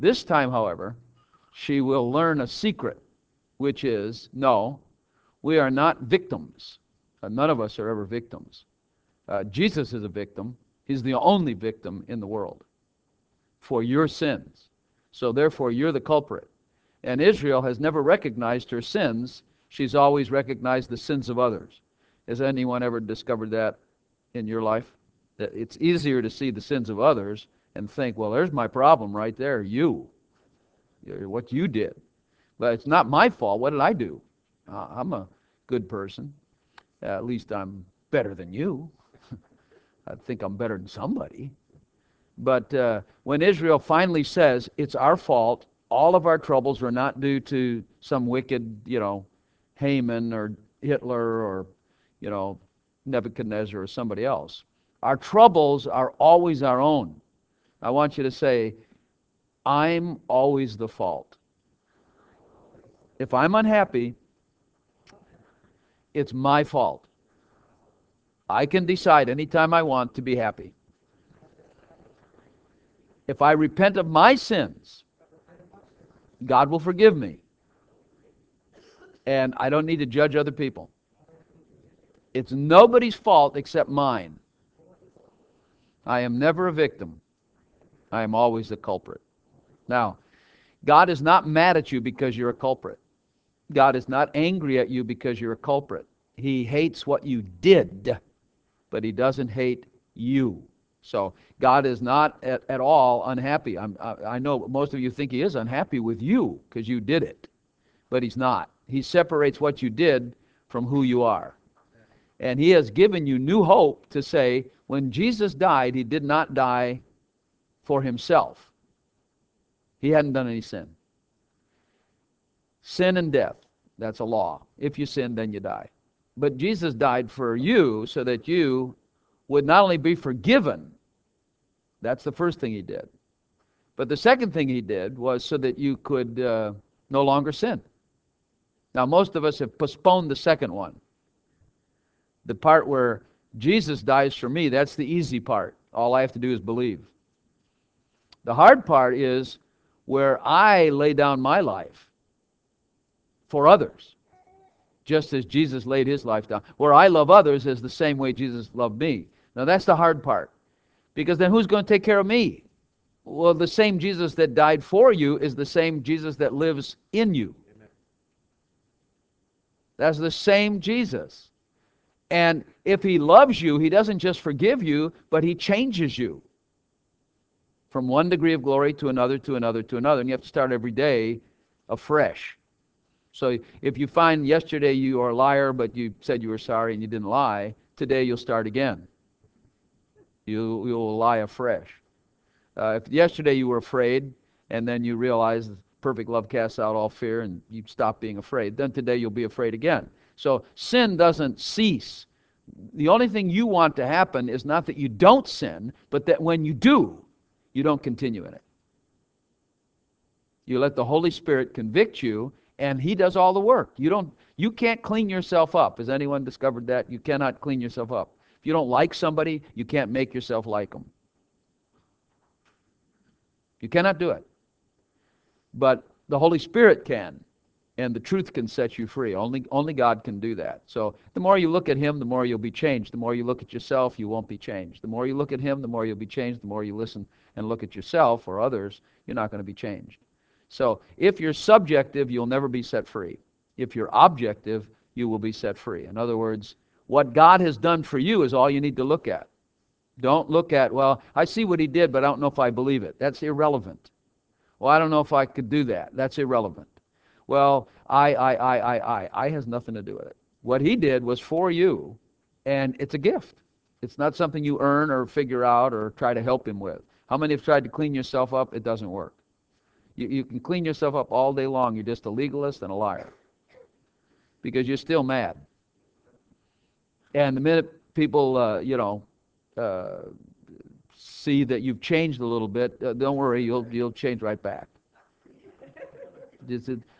This time, however, she will learn a secret, which is, no, we are not victims. None of us are ever victims. Jesus is a victim. He's the only victim in the world for your sins. So therefore, you're the culprit. And Israel has never recognized her sins. She's always recognized the sins of others. Has anyone ever discovered that in your life? That it's easier to see the sins of others and think, well, there's my problem right there, what you did. But it's not my fault. What did I do? I'm a good person. At least I'm better than you. I think I'm better than somebody. But when Israel finally says, it's our fault, all of our troubles were not due to some wicked, Haman or Hitler or, you know, Nebuchadnezzar or somebody else. Our troubles are always our own. I want you to say, I'm always the fault. If I'm unhappy, it's my fault. I can decide anytime I want to be happy. If I repent of my sins, God will forgive me. And I don't need to judge other people. It's nobody's fault except mine. I am never a victim. I am always the culprit. Now, God is not mad at you because you're a culprit. God is not angry at you because you're a culprit. He hates what you did, but He doesn't hate you. So God is not at all unhappy. I know most of you think He is unhappy with you because you did it, but He's not. He separates what you did from who you are. And He has given you new hope to say, when Jesus died, He did not die for Himself. He hadn't done any sin. Sin and death, that's a law. If you sin, then you die. But Jesus died for you so that you would not only be forgiven, that's the first thing He did, but the second thing He did was so that you could no longer sin. Now, most of us have postponed the second one. The part where Jesus dies for me, that's the easy part. All I have to do is believe. The hard part is where I lay down my life for others, just as Jesus laid His life down. Where I love others is the same way Jesus loved me. Now, that's the hard part, because then who's going to take care of me? Well, the same Jesus that died for you is the same Jesus that lives in you. That's the same Jesus. And if He loves you, He doesn't just forgive you, but He changes you from one degree of glory to another, to another, to another. And you have to start every day afresh. So if you find yesterday you are a liar, but you said you were sorry and you didn't lie, today you'll start again. You'll lie afresh. If yesterday you were afraid, and then you realize perfect love casts out all fear, and you stop being afraid, then today you'll be afraid again. So sin doesn't cease. The only thing you want to happen is not that you don't sin, but that when you do, you don't continue in it. You let the Holy Spirit convict you, and He does all the work. You can't clean yourself up. Has anyone discovered that? You cannot clean yourself up. If you don't like somebody, you can't make yourself like them. You cannot do it. But the Holy Spirit can, and the truth can set you free. Only God can do that. So the more you look at Him, the more you'll be changed. The more you look at yourself, you won't be changed. The more you look at Him, the more you'll be changed. The more you listen and look at yourself or others, you're not going to be changed. So if you're subjective, you'll never be set free. If you're objective, you will be set free. In other words, what God has done for you is all you need to look at. Don't look at, well, I see what He did, but I don't know if I believe it. That's irrelevant. Well, I don't know if I could do that. That's irrelevant. Well, I has nothing to do with it. What He did was for you, and it's a gift. It's not something you earn or figure out or try to help Him with. How many have tried to clean yourself up? It doesn't work. You can clean yourself up all day long. You're just a legalist and a liar because you're still mad. And the minute people, uh, see that you've changed a little bit, don't worry, you'll change right back.